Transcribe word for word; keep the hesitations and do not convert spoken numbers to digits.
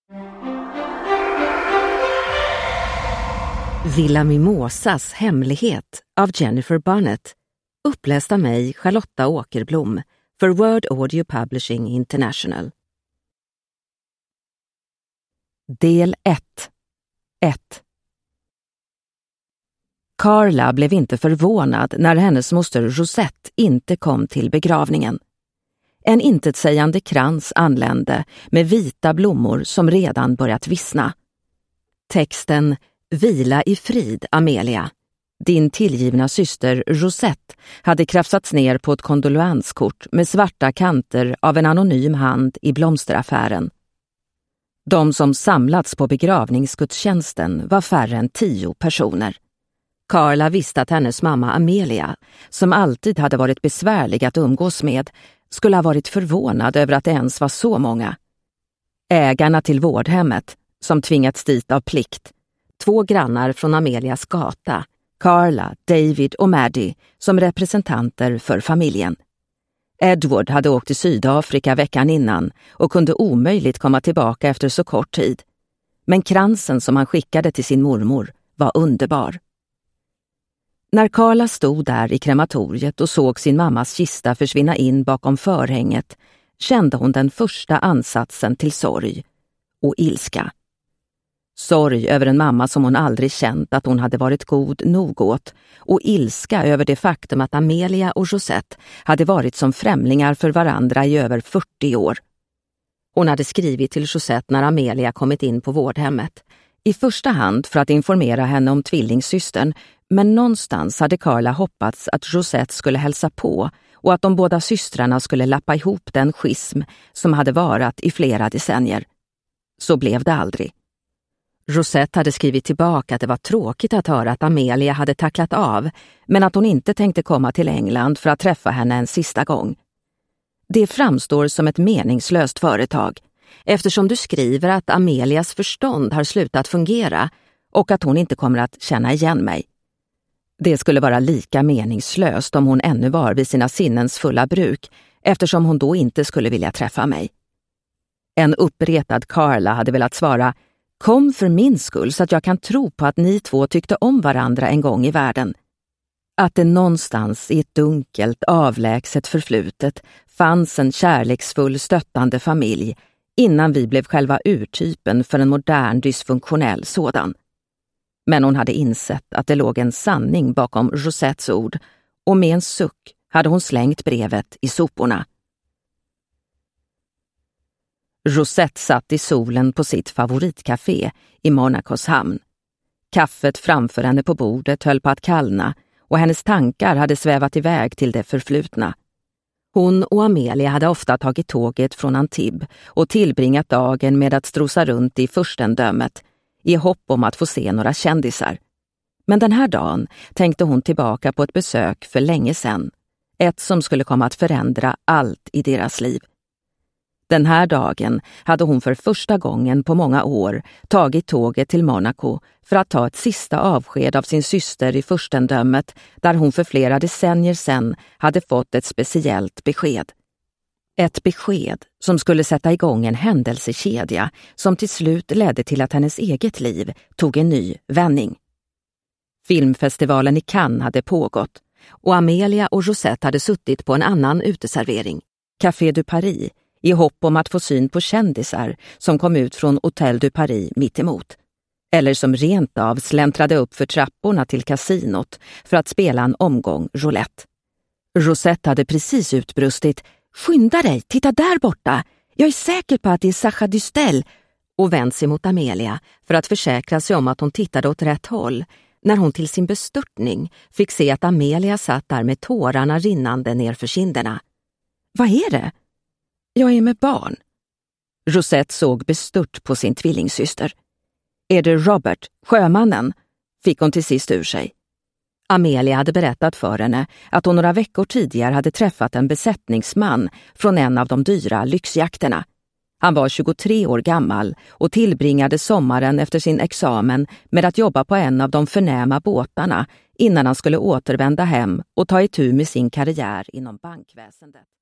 Villa Mimosas hemlighet av Jennifer Barnett, uppläst av mig, Charlotta Åkerblom, för Word Audio Publishing International. Del ett. ett. Carla blev inte förvånad när hennes moster Rosette inte kom till begravningen. En intetsägande krans anlände med vita blommor som redan börjat vissna. Texten "Vila i frid, Amelia. Din tillgivna syster Rosette" hade krafsats ner på ett kondolenskort med svarta kanter av en anonym hand i blomsteraffären. De som samlats på begravningsgudstjänsten var färre än tio personer. Carla visste att hennes mamma Amelia, som alltid hade varit besvärlig att umgås med, skulle ha varit förvånad över att det ens var så många. Ägarna till vårdhemmet, som tvingats dit av plikt, två grannar från Amelias gata, Carla, David och Maddie, som representanter för familjen. Edward hade åkt till Sydafrika veckan innan och kunde omöjligt komma tillbaka efter så kort tid. Men kransen som han skickade till sin mormor var underbar. När Carla stod där i krematoriet och såg sin mammas kista försvinna in bakom förhänget kände hon den första ansatsen till sorg och ilska. Sorg över en mamma som hon aldrig känt att hon hade varit god nog åt, och ilska över det faktum att Amelia och Josette hade varit som främlingar för varandra i över fyrtio år. Hon hade skrivit till Josette när Amelia kommit in på vårdhemmet, i första hand för att informera henne om tvillingsystern, men någonstans hade Carla hoppats att Josette skulle hälsa på och att de båda systrarna skulle lappa ihop den schism som hade varat i flera decennier. Så blev det aldrig. Josette hade skrivit tillbaka att det var tråkigt att höra att Amelia hade tacklat av, men att hon inte tänkte komma till England för att träffa henne en sista gång. Det framstår som ett meningslöst företag, eftersom du skriver att Amelias förstånd har slutat fungera och att hon inte kommer att känna igen mig. Det skulle vara lika meningslöst om hon ännu var vid sina sinnens fulla bruk, eftersom hon då inte skulle vilja träffa mig. En uppretad Carla hade velat svara: "Kom för min skull så att jag kan tro på att ni två tyckte om varandra en gång i världen." Att det någonstans i ett dunkelt, avlägset förflutet fanns en kärleksfull, stöttande familj innan vi blev själva urtypen för en modern, dysfunktionell sådan. Men hon hade insett att det låg en sanning bakom Josettes ord, och med en suck hade hon slängt brevet i soporna. Josette satt i solen på sitt favoritcafé i Monacos hamn. Kaffet framför henne på bordet höll på att kallna och hennes tankar hade svävat iväg till det förflutna. Hon och Amelia hade ofta tagit tåget från Antibes och tillbringat dagen med att strosa runt i furstendömet i hopp om att få se några kändisar. Men den här dagen tänkte hon tillbaka på ett besök för länge sedan, ett som skulle komma att förändra allt i deras liv. Den här dagen hade hon för första gången på många år tagit tåget till Monaco för att ta ett sista avsked av sin syster i furstendömet, där hon för flera decennier sedan hade fått ett speciellt besked. Ett besked som skulle sätta igång en händelsekedja som till slut ledde till att hennes eget liv tog en ny vändning. Filmfestivalen i Cannes hade pågått och Amelia och Josette hade suttit på en annan uteservering, Café du Paris, i hopp om att få syn på kändisar som kom ut från Hôtel du Paris mitt emot. Eller som rent av släntrade upp för trapporna till kasinot för att spela en omgång roulette. Josette hade precis utbrustit: "Skynda dig, titta där borta! Jag är säker på att det är Sacha Distel", och vänt sig mot Amelia för att försäkra sig om att hon tittade åt rätt håll, när hon till sin bestörtning fick se att Amelia satt där med tårarna rinnande ner för kinderna. "Vad är det?" "Jag är med barn." Josette såg bestört på sin tvillingsyster. "Är det Robert, sjömannen?" fick hon till sist ur sig. Amelia hade berättat för henne att hon några veckor tidigare hade träffat en besättningsman från en av de dyra lyxjakterna. Han var tjugotre år gammal och tillbringade sommaren efter sin examen med att jobba på en av de förnäma båtarna innan han skulle återvända hem och ta itu med sin karriär inom bankväsendet.